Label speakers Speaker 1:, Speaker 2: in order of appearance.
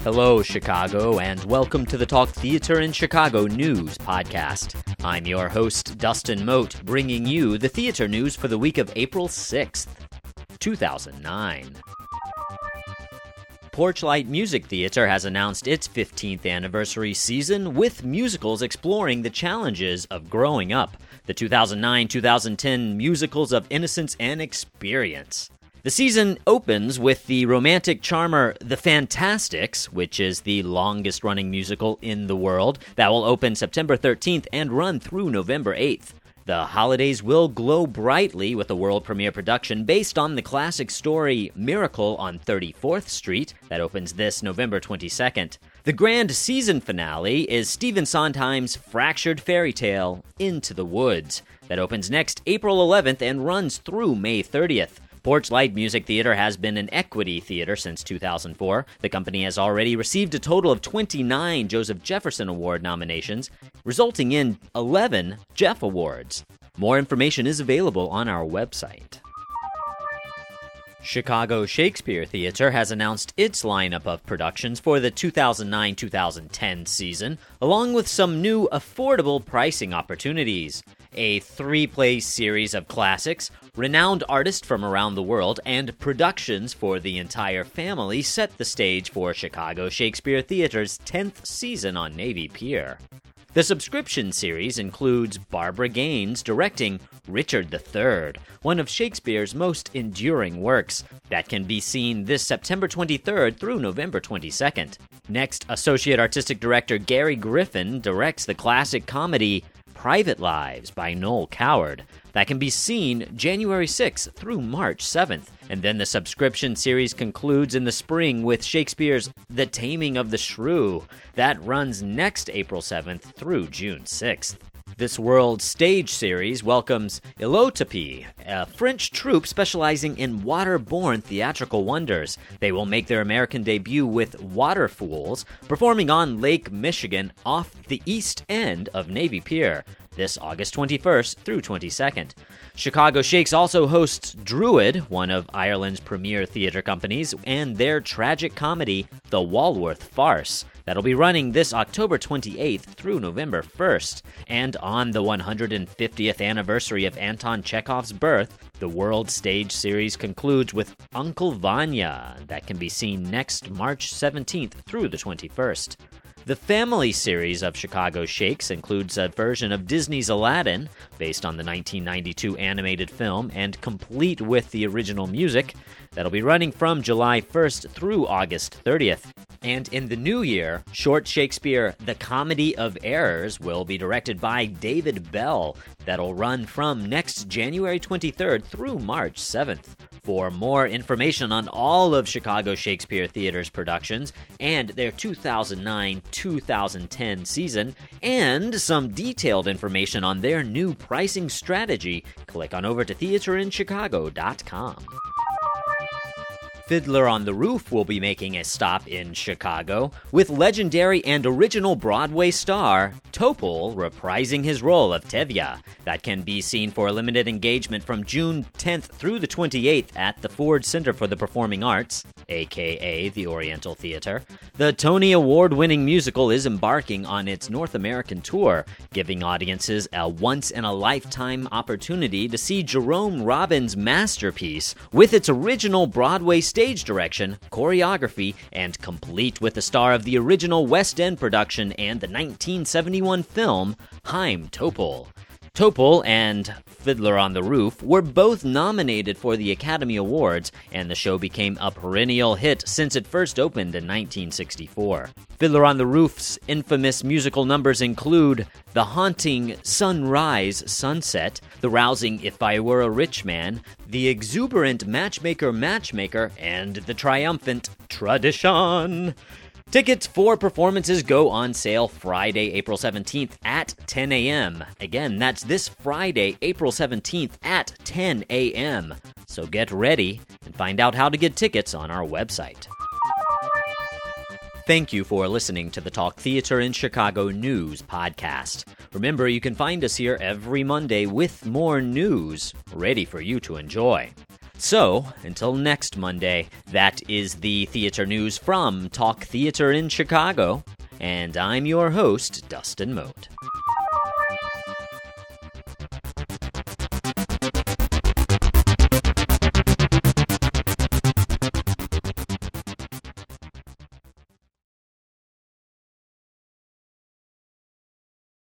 Speaker 1: Hello, Chicago, and welcome to the Talk Theater in Chicago News podcast. I'm your host, Dustin Mote, bringing you the theater news for the week of April 6th, 2009. Porchlight Music Theater has announced its 15th anniversary season with musicals exploring the challenges of growing up, the 2009-2010 musicals of innocence and experience. The season opens with the romantic charmer The Fantasticks, which is the longest-running musical in the world, that will open September 13th and run through November 8th. The holidays will glow brightly with a world premiere production based on the classic story Miracle on 34th Street that opens this November 22nd. The grand season finale is Stephen Sondheim's fractured fairy tale Into the Woods that opens next April 11th and runs through May 30th. Porchlight Music Theater has been an equity theater since 2004. The company has already received a total of 29 Joseph Jefferson Award nominations, resulting in 11 Jeff Awards. More information is available on our website. Chicago Shakespeare Theater has announced its lineup of productions for the 2009-2010 season, along with some new affordable pricing opportunities. A 3-play series of classics, renowned artists from around the world, and productions for the entire family set the stage for Chicago Shakespeare Theater's 10th season on Navy Pier. The subscription series includes Barbara Gaines directing Richard III, one of Shakespeare's most enduring works, that can be seen this September 23rd through November 22nd. Next, Associate Artistic Director Gary Griffin directs the classic comedy Private Lives by Noel Coward, that can be seen January 6th through March 7th. And then the subscription series concludes in the spring with Shakespeare's The Taming of the Shrew, that runs next April 7th through June 6th. This World Stage series welcomes Illotopy, a French troupe specializing in waterborne theatrical wonders. They will make their American debut with Water Fools, performing on Lake Michigan off the east end of Navy Pier, this August 21st through 22nd. Chicago Shakes also hosts Druid, one of Ireland's premier theater companies, and their tragic comedy, The Walworth Farce. That'll be running this October 28th through November 1st. And on the 150th anniversary of Anton Chekhov's birth, the World Stage series concludes with Uncle Vanya, that can be seen next March 17th through the 21st. The family series of Chicago Shakes includes a version of Disney's Aladdin, based on the 1992 animated film and complete with the original music, that'll be running from July 1st through August 30th. And in the new year, short Shakespeare The Comedy of Errors will be directed by David Bell, that'll run from next January 23rd through March 7th. For more information on all of Chicago Shakespeare Theater's productions and their 2009-2010 season, and some detailed information on their new pricing strategy, click on over to theaterinchicago.com. Fiddler on the Roof will be making a stop in Chicago, with legendary and original Broadway star Topol reprising his role of Tevye. That can be seen for a limited engagement from June 10th through the 28th at the Ford Center for the Performing Arts, aka the Oriental Theater. The Tony Award-winning musical is embarking on its North American tour, giving audiences a once-in-a-lifetime opportunity to see Jerome Robbins' masterpiece with its original Broadway stage direction, choreography, and complete with the star of the original West End production and the 1971 film, Chaim Topol. Topol and Fiddler on the Roof were both nominated for the Academy Awards, and the show became a perennial hit since it first opened in 1964. Fiddler on the Roof's infamous musical numbers include the haunting Sunrise Sunset, the rousing If I Were a Rich Man, the exuberant Matchmaker, and the triumphant Tradition. Tickets for performances go on sale Friday, April 17th at 10 a.m. Again, that's this Friday, April 17th at 10 a.m. So get ready and find out how to get tickets on our website. Thank you for listening to the Talk Theater in Chicago News podcast. Remember, you can find us here every Monday with more news ready for you to enjoy. So, until next Monday, that is the theater news from Talk Theater in Chicago, and I'm your host, Dustin Mote.